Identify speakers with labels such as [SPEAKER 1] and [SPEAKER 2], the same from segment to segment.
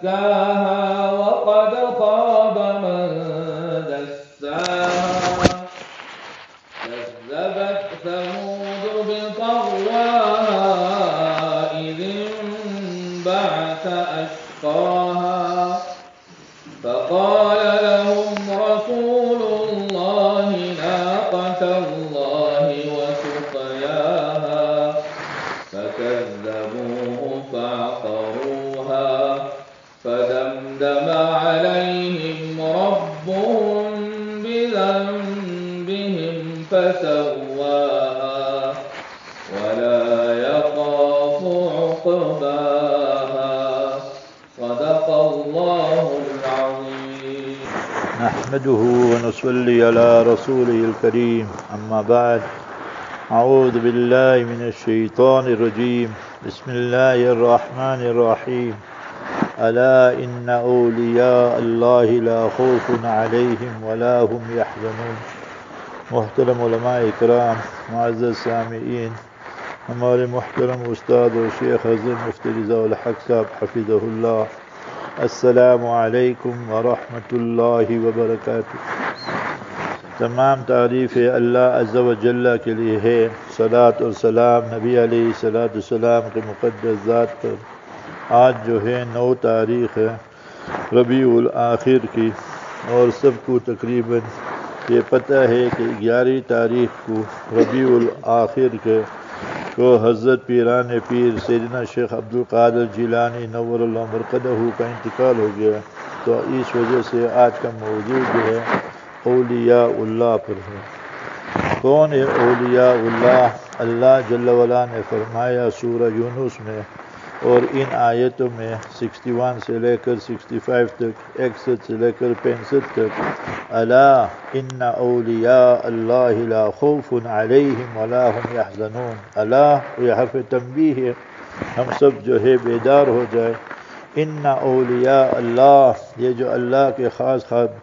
[SPEAKER 1] زكاها وقد خاب من دساها كذبت ثمود بطغواها إذ انبعث أشقاها فقال لهم رسول الله ناقة الله وسقياها فكذبوه فعقروها فدمدم عليهم ربهم بذنبهم فسواها ولا يخاف عقباها صدق الله العظيم.
[SPEAKER 2] نحمده ونصلي على رسوله الكريم أما بعد أعوذ بالله من الشيطان الرجيم بسم الله الرحمن الرحيم ألا إن أولياء الله لا خوف عليهم ولا هم يحزنون. محترم علماء اکرام، معزز سامعین، ہمارے محترم استاد و شیخ حضرت مفتی رضا الحق صاحب حفظہ اللہ، السلام علیکم ورحمۃ اللہ وبرکاتہ۔ تمام تعریف اللہ عز و جل کے لیے ہے، صلاۃ اور سلام نبی علیہ الصلاۃ والسلام کے مقدس ذات پر۔ آج جو ہے 9 تاریخ ہے ربیع الآخر کی، اور سب کو تقریباً یہ پتہ ہے کہ 11 تاریخ کو ربیع الآخر کے کو حضرت پیران پیر سیدنا شیخ عبدالقادر جیلانی نور اللہ مرقدہ کا انتقال ہو گیا، تو اس وجہ سے آج کا موضوع جو ہے اولیاء اللہ پر ہے۔ کون ہے اولیاء اللہ؟ اللہ جل وعلا نے فرمایا سورہ یونس میں اور ان آیتوں میں 61 سے لے کر 65 تک، 61 سے لے کر 65 تک، الا ان اولیاء اللہ لا خوف علیہم ولا هم یحزنون۔ الا یہ حرف تنبیہ ہے، ہم سب جو ہے بیدار ہو جائے۔ ان اولیاء اللہ، یہ جو اللہ کے خاص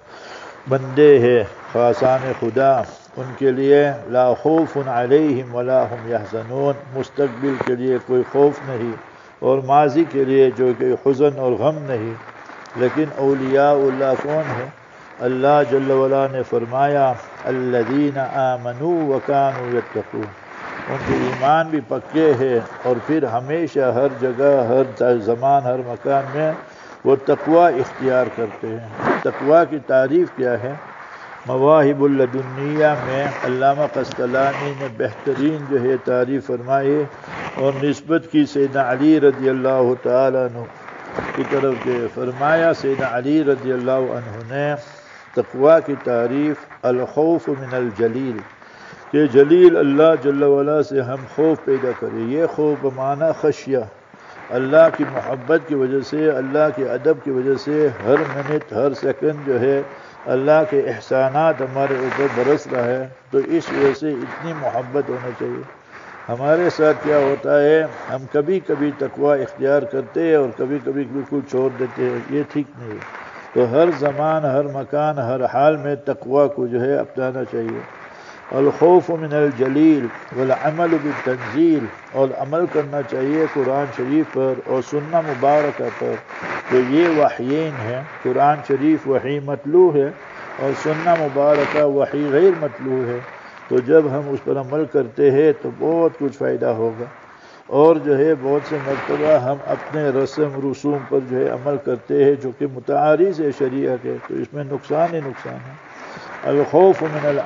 [SPEAKER 2] بندے ہیں، خاصان خدا، ان کے لیے لا خوف علیہم ولا هم یحزنون، مستقبل کے لیے کوئی خوف نہیں اور ماضی کے لیے جو کہ حزن اور غم نہیں۔ لیکن اولیاء اللہ کون ہے؟ اللہ جل وعلا نے فرمایا الذین آمنوا وکانوا یتقون، ان کے ایمان بھی پکے ہیں اور پھر ہمیشہ ہر جگہ، ہر زمان، ہر مکان میں وہ تقوی اختیار کرتے ہیں۔ تقوی کی تعریف کیا ہے؟ مواہب اللدنیہ میں علامہ قسطلانی نے بہترین جو ہے تعریف فرمائی اور نسبت کی سیدنا علی رضی اللہ تعالیٰ عنہ کی طرف کے فرمایا، سیدنا علی رضی اللہ عنہ نے تقوی کی تعریف الخوف من الجلیل، کہ جلیل اللہ جل وعلا سے ہم خوف پیدا کریں۔ یہ خوف بمعنی خشیہ، اللہ کی محبت کی وجہ سے، اللہ کے ادب کی وجہ سے ہر منٹ ہر سیکنڈ جو ہے اللہ کے احسانات ہمارے اوپر برس رہا ہے، تو اس وجہ سے اتنی محبت ہونا چاہیے۔ ہمارے ساتھ کیا ہوتا ہے، ہم کبھی کبھی تقوی اختیار کرتے ہیں اور کبھی کبھی بالکل چھوڑ دیتے ہیں، یہ ٹھیک نہیں ہے۔ تو ہر زمان، ہر مکان، ہر حال میں تقوی کو جو ہے اپنانا چاہیے۔ الخوف من الجلیل والعمل بالتنزیل، اور عمل کرنا چاہیے قرآن شریف پر اور سنہ مبارکہ پر۔ تو یہ وحیین ہے، قرآن شریف وحی متلو ہے اور سنہ مبارکہ وحی غیر متلو ہے۔ تو جب ہم اس پر عمل کرتے ہیں تو بہت کچھ فائدہ ہوگا، اور جو ہے بہت سے مرتبہ ہم اپنے رسم رسوم پر جو ہے عمل کرتے ہیں جو کہ متعارض ہے شریعت ہے، تو اس میں نقصان ہی نقصان ہے۔ الخوف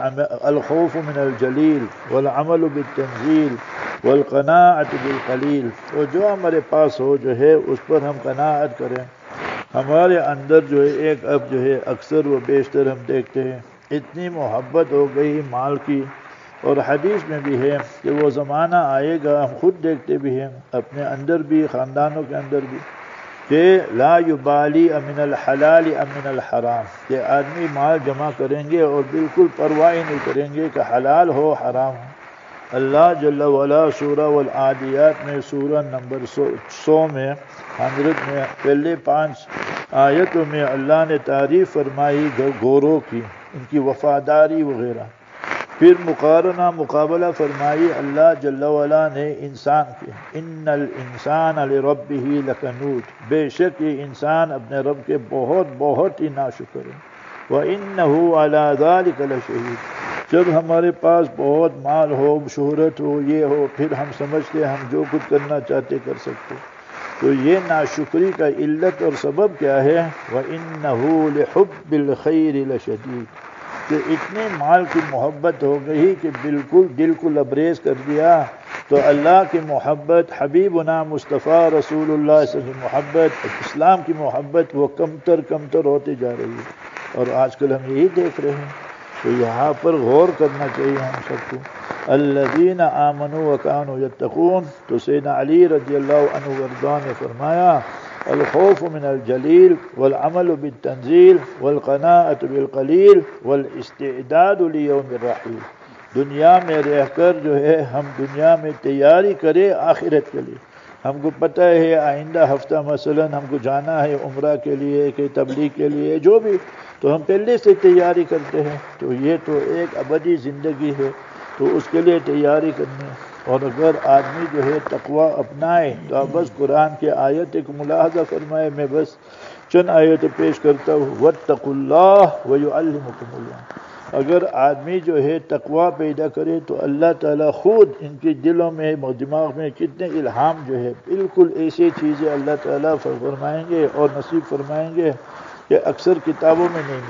[SPEAKER 2] من الجلیل والعمل بالتنزیل والقناعت بالقلیل، تو جو ہمارے پاس ہو جو ہے اس پر ہم قناعت کریں۔ ہمارے اندر جو ہے ایک اب جو ہے اکثر و بیشتر ہم دیکھتے ہیں اتنی محبت ہو گئی مال کی، اور حدیث میں بھی ہے کہ وہ زمانہ آئے گا، ہم خود دیکھتے بھی ہیں اپنے اندر بھی، خاندانوں کے اندر بھی، کہ لا یبالی امن الحلال امن الحرام، کہ آدمی مال جمع کریں گے اور بالکل پرواہ نہیں کریں گے کہ حلال ہو حرام ہو۔ اللہ جل وعلا سورہ والعادیات میں سورہ نمبر 100 میں 100 میں پہلے 5 آیتوں میں اللہ نے تعریف فرمائی گوروں کی، ان کی وفاداری وغیرہ۔ پھر مقابلہ فرمائی اللہ جل وعلا نے انسان کے، ان الانسان لربہ لکنود، بے شک یہ انسان اپنے رب کے بہت ہی ناشکر ہے، وَإِنَّهُ عَلَى ذَلِكَ لَشَهِيدٌ، جب ہمارے پاس بہت مال ہو، شہرت ہو، یہ ہو، پھر ہم سمجھتے ہم جو کچھ کرنا چاہتے کر سکتے، تو یہ ناشکری کا علت اور سبب کیا ہے؟ وَإِنَّهُ لِحُبِّ الْخَيْرِ لَشَدِيدٌ، کہ اتنے مال کی محبت ہو گئی کہ بالکل دل کو لبریز کر دیا، تو اللہ کی محبت، حبیبنا مصطفیٰ رسول اللہ صلی اللہ علیہ وسلم کی محبت، اسلام کی محبت وہ کمتر ہوتی جا رہی ہے، اور آج کل ہم یہی دیکھ رہے ہیں۔ تو یہاں پر غور کرنا چاہیے ہم سب کو۔ الذین آمنوا وکانوا یتقون، تو سیدنا علی رضی اللہ عنہ وارضاہ نے فرمایا الخوف من الجلیل والعمل بالتنزیل والقناعة بالقلیل والاستعداد لیوم الرحیل، دنیا میں رہ کر جو ہے ہم دنیا میں تیاری کرے آخرت کے لیے۔ ہم کو پتہ ہے آئندہ ہفتہ مثلا ہم کو جانا ہے عمرہ کے لیے کہ تبلیغ کے لیے، جو بھی، تو ہم پہلے سے تیاری کرتے ہیں، تو یہ تو ایک ابدی زندگی ہے، تو اس کے لیے تیاری کرنی ہے۔ اور اگر آدمی جو ہے تقوی اپنائے تو آپ بس قرآن کے آیت کو ملاحظہ فرمائے، میں بس چند آیتیں پیش کرتا ہوں۔ وَاتَّقُوا اللَّهَ وَيُعَلِّمُكُمُ اللَّهُ، اگر آدمی جو ہے تقوی پیدا کرے تو اللہ تعالیٰ خود ان کے دلوں میں دماغ میں کتنے الہام جو ہے بالکل ایسی چیزیں اللہ تعالیٰ فرمائیں گے اور نصیب فرمائیں گے کہ اکثر کتابوں میں نہیں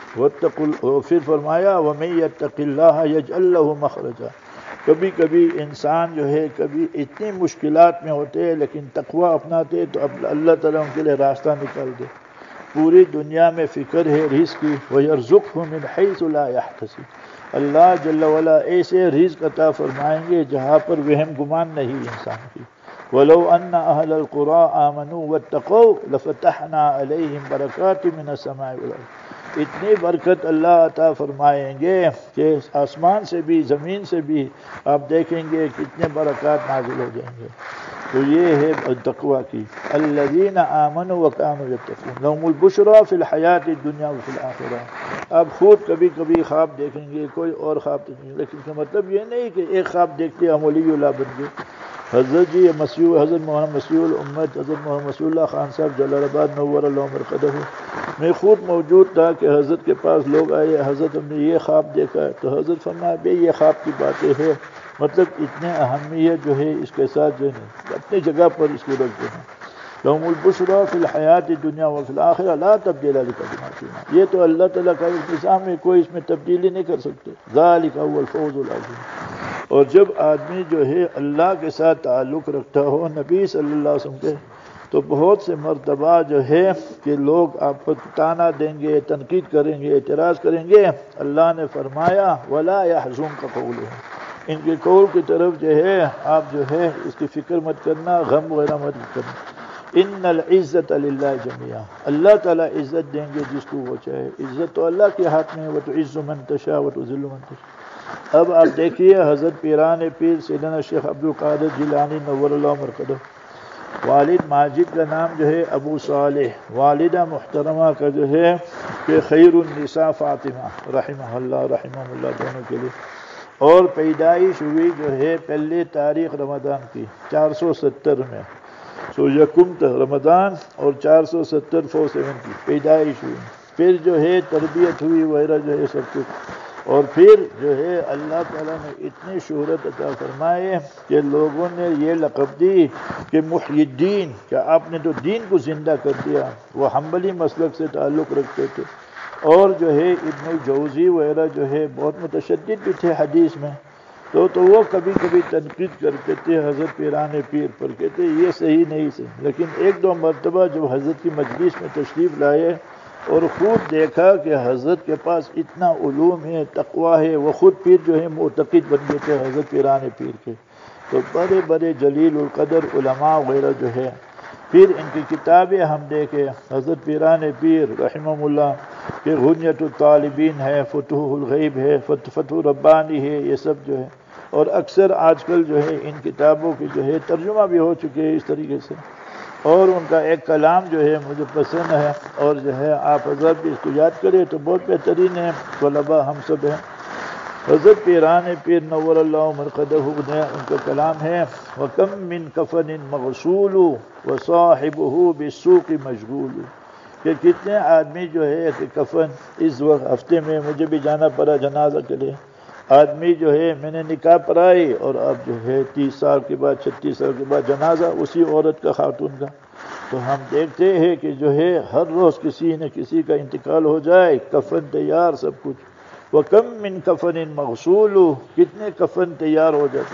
[SPEAKER 2] ملتی۔ پھر فرمایا وَمَن يَتَّقِ اللَّهَ يَجْعَل لَّهُ مَخْرَجًا، کبھی انسان جو ہے کبھی اتنی مشکلات میں ہوتے ہیں لیکن تقوی اپناتے تو اب اللہ تعالیٰ ان کے لیے راستہ نکال دے۔ پوری دنیا میں فکر ہے رزق کی، وَيَرْزُقْهُ مِنْ حَيْثُ لَا يَحْتَسِبُ، اللہ جل وعلا ایسے رزق عطا فرمائیں گے جہاں پر وہم گمان نہیں انسان کی۔ وَلَوْ أَنَّ أَهْلَ الْقُرَىٰ آمَنُوا وَاتَّقَوْا لَفَتَحْنَا عَلَيْهِمْ بَرَكَاتٍ مِنَ السَّمَاءِ وَالْأَرْضِ، اتنی برکت اللہ عطا فرمائیں گے کہ آسمان سے بھی زمین سے بھی آپ دیکھیں گے کتنے برکات نازل ہو جائیں گے۔ تو یہ ہے تقوی کی۔ الذین آمنوا وکانوا یتقون لهم البشریٰ فی الحیات الدنیا وفی الآخرہ، آپ خود کبھی خواب دیکھیں گے، کوئی اور خواب دیکھیں گے، لیکن اس کا مطلب یہ نہیں کہ ایک خواب دیکھتے ہم ولی اللہ بن گئے۔ حضرت حضرت محمد مسیح الامت حضرت محمد مسیح اللہ خان صاحب جلال آباد نور اللہ مرقدہ، میں خود موجود تھا کہ حضرت کے پاس لوگ آئے، حضرت ہم نے یہ خواب دیکھا ہے، تو حضرت فرمایا بھئی یہ خواب کی باتیں ہیں، مطلب اتنے اہمیت جو ہے اس کے ساتھ جو ہے اپنی جگہ پر اس کو رکھتے ہیں۔ لهم البشریٰ فی الحیات الدنیا وفی الآخرہ لا تبدیل لکلمات اللہ، یہ تو اللہ تعالیٰ کا انتظام ہے، کوئی اس میں تبدیلی نہیں کر سکتے۔ ذالک هو الفوز العظیم، اور جب آدمی جو ہے اللہ کے ساتھ تعلق رکھتا ہو نبی صلی اللہ علیہ وسلم کے، تو بہت سے مرتبہ جو ہے کہ لوگ آپ پر تانا دیں گے، تنقید کریں گے، اعتراض کریں گے، اللہ نے فرمایا وَلَا يَحْزُنْكَ قَوْلُهُمْ، ان کے قول کی طرف جو ہے آپ جو ہے اس کی فکر مت کرنا، غم وغیرہ مت کرنا۔ ان العزت للہ جميعا، اللہ تعالیٰ عزت دیں گے جس کو وہ چاہے، عزت تو اللہ کے ہاتھ میں ہے، وتعز من تشاء وتذل من تشاء۔ اب آپ دیکھیے حضرت پیران پیر سیدنا شیخ عبدالقادر جیلانی نور اللہ مرقدہ، والد ماجد کا نام جو ہے ابو صالح، والدہ محترمہ کا جو ہے کہ خیر النساء فاطمہ رحمہ اللہ دونوں کے لیے، اور پیدائش ہوئی جو ہے پہلی تاریخ رمضان کی 470 میں، سو یکم رمضان اور 470 47 کی پیدائش ہوئی، پھر جو ہے تربیت ہوئی وغیرہ جو ہے سب کچھ، اور پھر جو ہے اللہ تعالیٰ نے اتنی شہرت عطا فرمائے کہ لوگوں نے یہ لقب دی کہ محی الدین، کہ آپ نے تو دین کو زندہ کر دیا۔ وہ حنبلی مسلک سے تعلق رکھتے تھے، اور جو ہے ابن الجوزی وغیرہ جو ہے بہت متشدد بھی تھے حدیث میں، تو وہ کبھی تنقید کرتے تھے حضرت پیران پیر پر، کہتے یہ صحیح نہیں صحیح، لیکن ایک دو مرتبہ جب حضرت کی مجلس میں تشریف لائے اور خود دیکھا کہ حضرت کے پاس اتنا علوم ہے، تقوی ہے، وہ خود پیر جو ہے معتقد بن گئے تھے حضرت پیران پیر کے، تو بڑے جلیل القدر علماء وغیرہ جو ہے، پھر ان کی کتابیں ہم دیکھیں، حضرت پیران پیر رحمہ اللہ کہ غنیۃ الطالبین ہے، فتوح الغیب ہے، فتح ربانی ہے، یہ سب جو ہے، اور اکثر آج کل جو ہے ان کتابوں کی جو ہے ترجمہ بھی ہو چکے ہیں اس طریقے سے، اور ان کا ایک کلام جو ہے مجھے پسند ہے، اور جو ہے آپ حضرت بھی اس کو یاد کریں تو بہت بہترین ہے، طلباء ہم سب ہیں۔ حضرت پیران پیر نور اللہ مرقدہ نے ان کا کلام ہے وَكَمْ مِنْ كَفَنٍ مَغْسُولُ وَصَاحِبُهُ بِالسُّوقِ مَشْغُولُ، کہ کتنے آدمی جو ہے کہ کفن اس وقت ہفتے میں مجھے بھی جانا پڑا جنازہ کے لیے، آدمی جو ہے میں نے نکاح پڑھائی اور اب جو ہے 30 سال کے بعد 36 سال کے بعد جنازہ اسی عورت کا خاتون کا، تو ہم دیکھتے ہیں کہ جو ہے ہر روز کسی نہ کسی کا انتقال ہو جائے، کفن تیار سب کچھ۔ وَكَمْ مِنْ كَفَنٍ مَغْسُولُ، کتنے کفن تیار ہو جاتے،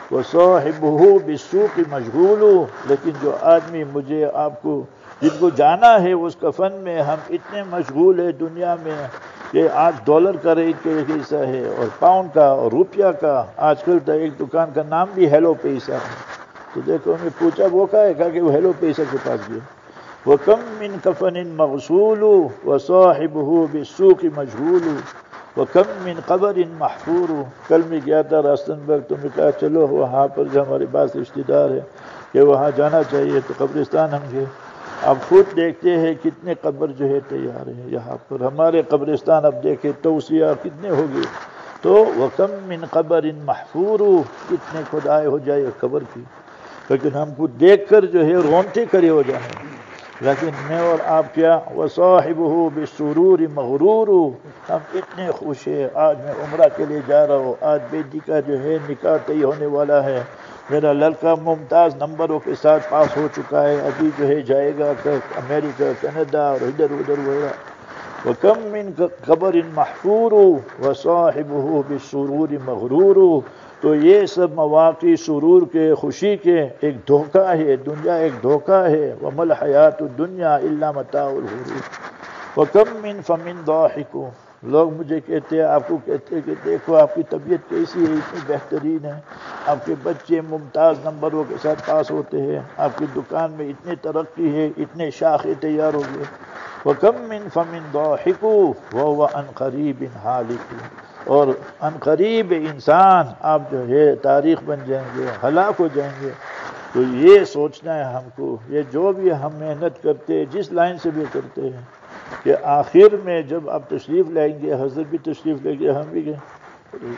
[SPEAKER 2] وَصَاحِبُهُ بِالسُّوقِ مَشْغُولُ، لیکن جو آدمی مجھے آپ کو جن کو جانا ہے اس کفن میں ہم اتنے مشغول ہیں دنیا میں کہ آج ڈالر کا ریٹ کیسا ہے اور پاؤنڈ کا اور روپیہ کا، آج کل تو ایک دکان کا نام بھی ہیلو پیسہ ہے، تو دیکھو میں پوچھا وہ کہا کہ وہ ہیلو پیسہ کے پاس گیا۔ وَكَمْ مِنْ كَفَنٍ مَغْسُولُ وَصَاحِبُهُ بِالسُّوقِ مَشْغُولُ وَكَمْ مِنْ قَبْرٍ مَحْفُورُ۔ کل میں گیا تھا راستنبرگ، تو میں کہا چلو وہاں پر جو ہمارے پاس رشتہ دار ہے کہ وہاں جانا چاہیے، تو قبرستان ہم گئے، اب خود دیکھتے ہیں کتنے قبر جو ہے تیار ہیں یہاں پر، ہمارے قبرستان اب دیکھیں توسیع کتنے ہو گئے، تو وَكَمْ مِنْ قَبْرٍ مَحْفُورُ، کتنے کھدائے ہو جائے قبر کی، لیکن ہم کو دیکھ کر جو ہے رونتے کھڑے ہو جائیں، لیکن میں اور آپ کیا، وَصَاحِبُهُ بِالسُّرُورِ مَغْرُورُ، ہم اتنے خوش ہیں، آج میں عمرہ کے لیے جا رہا ہوں، آج بیٹی کا جو ہے نکاح طے ہونے والا ہے، میرا لڑکا ممتاز نمبروں کے ساتھ پاس ہو چکا ہے، ابھی جو ہے جائے گا امریکہ کینیڈا اور ادھر ادھر وغیرہ۔ وَكَمْ مِنْ قَبْرٍ مَحْفُورُ وَصَاحِبُهُ بِالسُّرُورِ مَغْرُورُ، تو یہ سب مواقع سرور کے، خوشی کے ایک دھوکہ ہے، دنیا ایک دھوکہ ہے، وَمَا الْحَيَاةُ الدُّنْيَا إِلَّا مَتَاعُ الْغُرُورِ۔ وَكَمْ مِنْ فَمٍ ضَاحِكُ، لوگ مجھے کہتے ہیں، آپ کو کہتے ہیں کہ دیکھو آپ کی طبیعت کیسی ہے، اتنی بہترین ہے، آپ کے بچے ممتاز نمبروں کے ساتھ پاس ہوتے ہیں، آپ کی دکان میں اتنی ترقی ہے، اتنے شاخیں تیار ہو گئے۔ وَكَمْ مِنْ فَمٍ ضَاحِكُ وَهُوَ عَنْ قَرِيبٍ هَالِكُ، اور عن قریب انسان آپ جو ہے تاریخ بن جائیں گے، ہلاک ہو جائیں گے۔ تو یہ سوچنا ہے ہم کو، یہ جو بھی ہم محنت کرتے ہیں جس لائن سے بھی کرتے ہیں، کہ آخر میں جب آپ تشریف لائیں گے، حضرت بھی تشریف لیں گے، ہم بھی گئے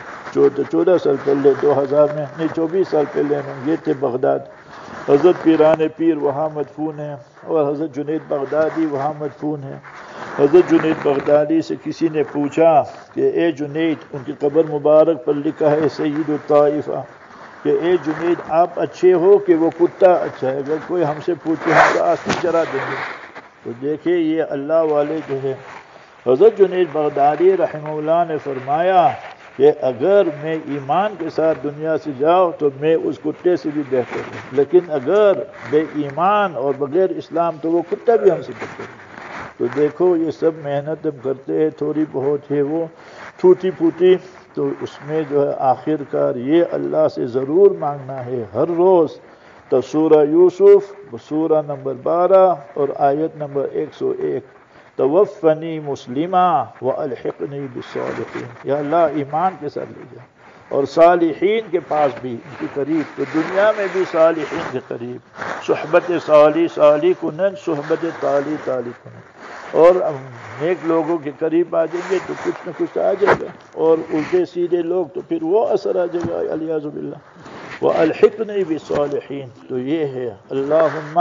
[SPEAKER 2] 14 سال پہلے 2000 میں نہیں 24 سال پہلے ہم یہ تھے بغداد، حضرت پیران پیر وہاں مدفون ہیں، اور حضرت جنید بغدادی وہاں مدفون ہیں۔ حضرت جنید بغدادی سے کسی نے پوچھا کہ اے جنید، ان کی قبر مبارک پر لکھا ہے سید الطائفہ، کہ اے جنید آپ اچھے ہو کہ وہ کتا اچھا ہے، اگر کوئی ہم سے پوچھے ہم تو آستی چرا دیں گے۔ تو دیکھیں یہ اللہ والے جو ہے، حضرت جنید بغدادی رحمہ اللہ نے فرمایا کہ اگر میں ایمان کے ساتھ دنیا سے جاؤں تو میں اس کتے سے بھی بہتر ہوں، لیکن اگر بے ایمان اور بغیر اسلام تو وہ کتا بھی ہم سے بہتر ہے۔ تو دیکھو یہ سب محنت ہم کرتے ہیں، تھوڑی بہت ہے وہ ٹوٹی پھوٹی، تو اس میں جو ہے آخر کار یہ اللہ سے ضرور مانگنا ہے ہر روز۔ تو سورہ یوسف سورہ نمبر 12 اور آیت نمبر 101، توفنی مسلمہ والحقنی بالصالحین، یا اللہ ایمان کے ساتھ لے جا اور صالحین کے پاس بھی ان کے قریب، تو دنیا میں بھی صالحین کے قریب، صحبت صالح صالح کنن، صحبت تالی تالی کنن، اور نیک لوگوں کے قریب آ جائیں گے تو کچھ نہ کچھ آ جائے گا، اور الٹے سیدھے لوگ تو پھر وہ اثر آ جائے گا، الیاذ باللہ۔ وَأَلْحِقْنِي بِالصَّالِحِينَ، تو یہ ہے اللہم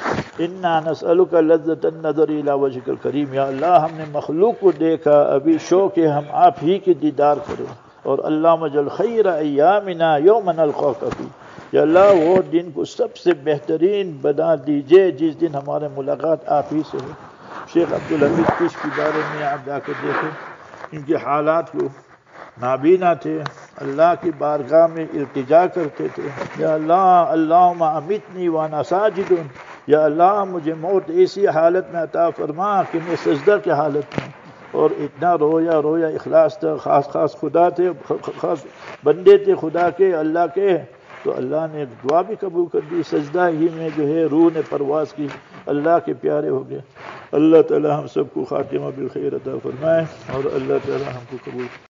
[SPEAKER 2] انا نسألک لذۃ النظر الی وجہک الکریم، یا اللہ ہم نے مخلوق کو دیکھا، ابھی شوق ہے ہم آپ ہی کے دیدار کریں، اور اللہم اجعل خیر ایامنا یوم نلقاک فیہ، یا اللہ وہ دن کو سب سے بہترین بنا دیجئے جس دن ہمارے ملاقات آپ ہی سے ہو۔ شیخ عبدالحمید کشک کے بارے میں آپ جا کر دیکھیں، ان کے حالات کو، نابینا تھے، اللہ کی بارگاہ میں التجا کرتے تھے، یا اللہ اللہم امیتنی وانا ساجد، یا اللہ مجھے موت ایسی حالت میں عطا فرما کہ میں سجدہ کی حالت میں، اور اتنا رویا اخلاص تھا، خاص خدا تھے، خاص بندے تھے خدا کے، اللہ کے، تو اللہ نے دعا بھی قبول کر دی، سجدہ ہی میں جو ہے روح نے پرواز کی، اللہ کے پیارے ہو گئے۔ اللہ تعالی ہم سب کو خاتمہ بالخیر عطا فرمائے، اور اللہ تعالی ہم کو قبول